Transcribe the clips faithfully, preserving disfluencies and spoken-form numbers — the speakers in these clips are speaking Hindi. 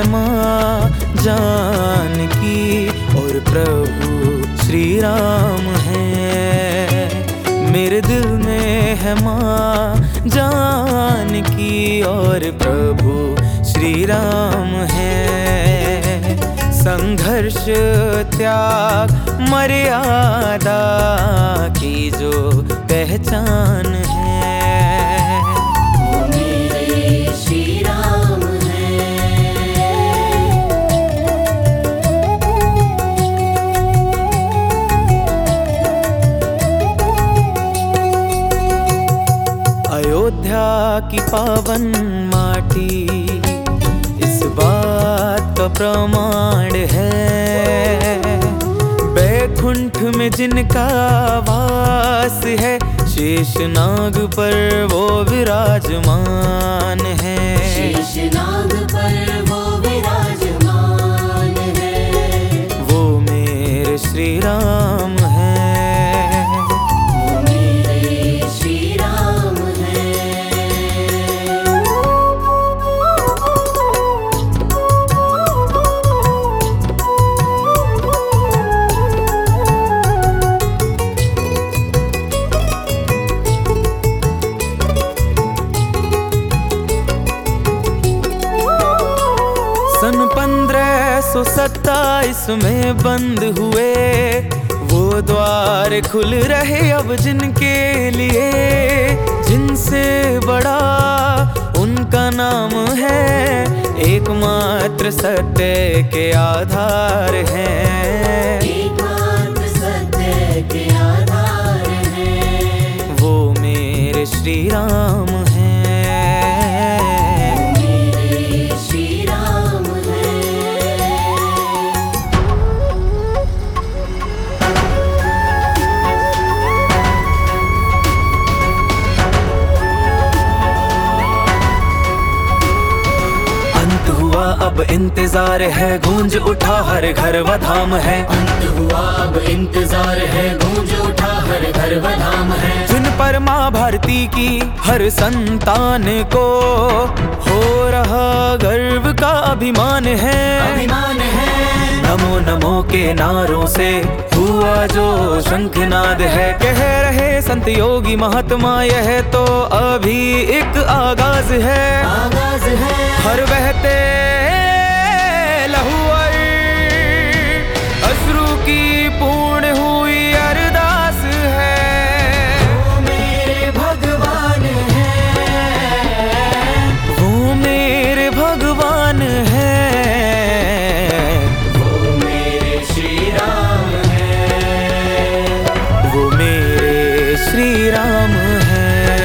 है माँ जानकी और प्रभु श्री राम है। मेरे दिल में है माँ जानकी और प्रभु श्री राम है। संघर्ष त्याग मर्यादा की जो पहचान है, वो मेरे श्री राम है। अयोध्या की पावन माटी इस बात का प्रमाण है। बैकुंठ में जिनका वास है, शेषनाग पर वो विराजमान है। शेषनाग पर वो विराजमान है। वो मेरे श्री राम है। वो मेरे श्री राम है। सन पंद्रह सौ सत्ताईस में बंद हुए वो द्वार, खुल रहे अब जिनके लिए, जिनसे बड़ा उनका नाम है, एकमात्र सत्य के आधार है। एकमात्र सत्य के आधार है। वो मेरे श्री राम है। अब इंतजार है, गूंज उठा हर घर व धाम है। अंत हुआ अब इंतजार है, गूंज उठा हर घर व धाम है। जिन पर माँ भारती की हर संतान को हो रहा गर्व का अभिमान है। अभिमान है। नमो नमो के नारों से हुआ जो शंखनाद है। कह रहे संत योगी महात्मा यह तो अभी एक आगाज है। आगाज है। हर बहते लहू और अश्रु की पूर्ण हुई अरदास है। वो मेरे भगवान है। वो मेरे भगवान है। वो मेरे श्री राम है। वो मेरे श्री राम है।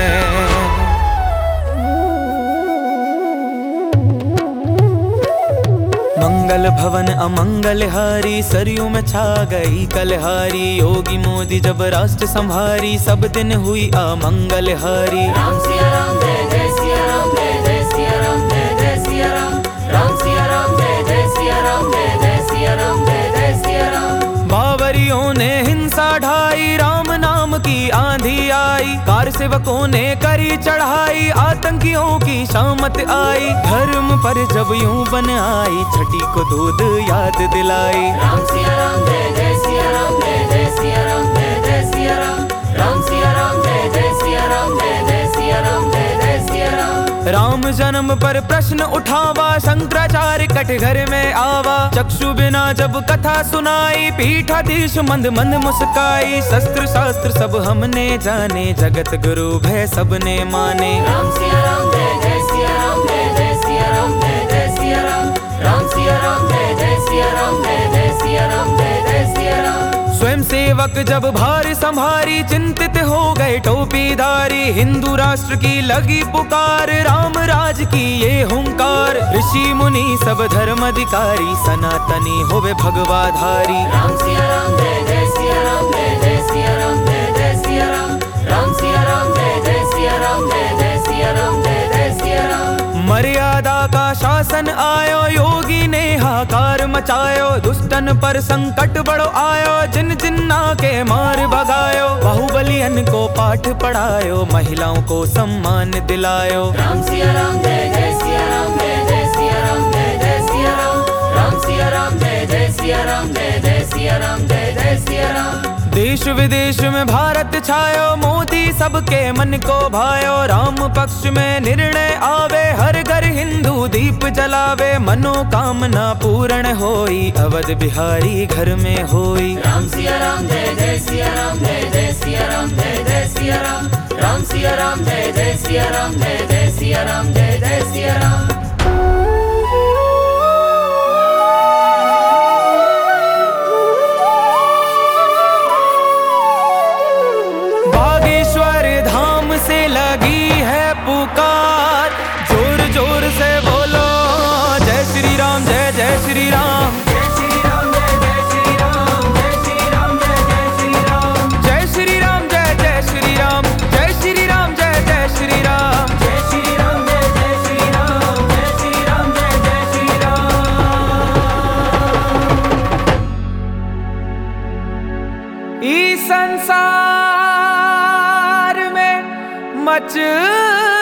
मंगल भवन अमंगल हारी, सरयू में छा गई कलहारी। योगी मोदी जब राष्ट्र संभारी, सब दिन हुई अमंगल हारी। राम सिया राम जय जय सिया राम जय जय सिया राम जय जय सिया राम। राम सिया राम जय जय सिया राम जय जय सिया राम जय जय सिया राम। बावरियों ने हिंसा ढाई, राम नाम की आंधी आई। कार सेवकों ने करी चढ़ाई, आतंकियों की शामत आई। धर्म पर जब यूं बन आई, छठी को दूध याद दिलाई। राम सिया राम जय जय सिया राम जय जय सिया राम जय जय सिया राम। राम सिया राम जय जय सिया राम जय जय सिया राम जय जय सिया राम। राम जन्म पर प्रश्न उठावा, शंकराचार्य कटघर में आवा। चक्षु बिना जब कथा सुनाई, पीठाधीश मंद मंद मुस्काई। शस्त्र शास्त्र सब हमने जाने, जगत गुरु भय सबने माने। राम सिया राम जय जय सिया राम जय जय सिया राम जय जय सिया राम। राम सिया राम जय जय सिया राम जय जय सिया राम जय जय सिया राम। स्वयं सेवक जब भार संभारी, चिंतित हो गए टोपीधारी। हिंदू राष्ट्र की लगी पुकार, राम राज की ये हुंकार। ऋषि मुनि सब धर्म अधिकारी, सनातनी होवे भगवाधारी। राम सिया राम जय जय सिया राम जय जय सिया राम जय जय सिया राम। राम सिया राम जय जय सिया राम जय जय सिया राम जय जय सिया राम। मर्यादा का शासन आयो, योगी ने हाकार मचायो। दुष्टन पर संकट बड़ो आयो, जिन जिन्ना के मार भगायो। बाहुबलियन को पाठ पढ़ायो, महिलाओं को सम्मान दिलायो। राम सिया राम जय जय सिया राम जय जय सिया राम जय जय सिया राम सिया राम जय जय सिया राम जय जय सिया राम जय जय सिया राम। देश विदेश में भारत छायो, मोदी सबके मन को भायो। राम पक्ष में निर्णय आवे, हर घर हिंदू दीप जलावे। मनोकामना पूर्ण होई, अवध बिहारी घर में होई। राम सिया राम जय जय सिया राम जय जय सिया राम जय जय सिया राम। राम सिया राम जय जय सिया राम जय जय सिया राम जय जय सिया राम। से लगी है पुकार, जोर जोर से बोलो जय श्री राम जय जय श्री राम। जय श्री राम जय जय श्री राम, जय श्री राम जय जय श्री राम। जय श्री राम जय जय श्री राम, जय श्री राम जय जय श्री राम। जय श्री राम जय जय श्री राम, जय श्री राम जय जय श्री राम। इस संसार में मच